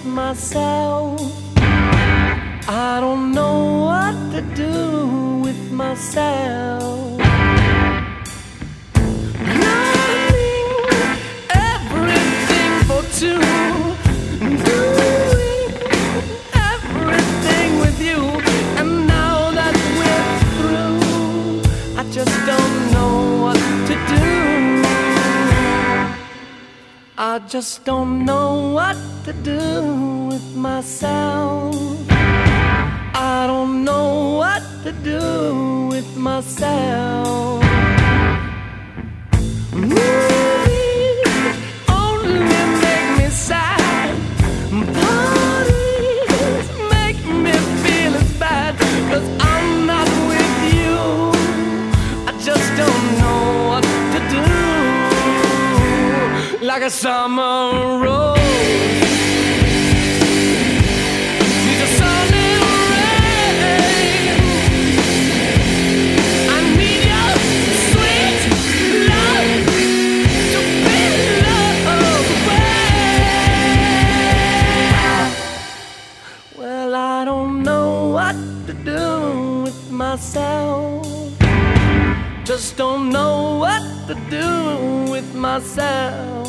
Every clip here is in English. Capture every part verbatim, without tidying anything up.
myself. I don't know what to do with myself. Learning everything for two, doing everything with you, and now that we're through, I just don't know what to do. I just don't know what to do with myself. I don't know what to do with myself. Movies only make me sad. Parties make me feel as bad, 'cause I'm not with you. I just don't know what to do. Like a summer rose, she's a sun and rain. I need your sweet love to be love away. Well, I don't know what to do with myself. Just don't know what to do with myself.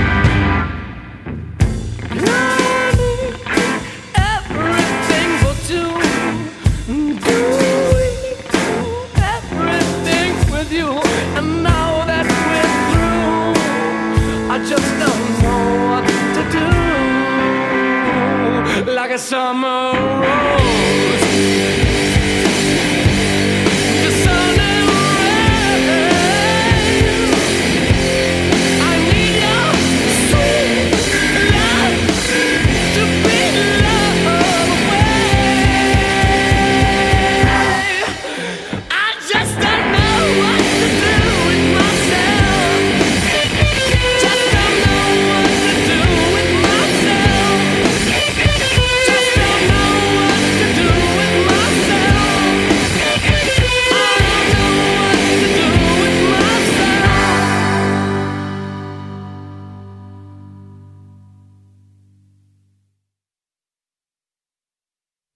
Learning everything for two, doing everything with you, and now that we're through, I just don't know what to do. Like a summer rose.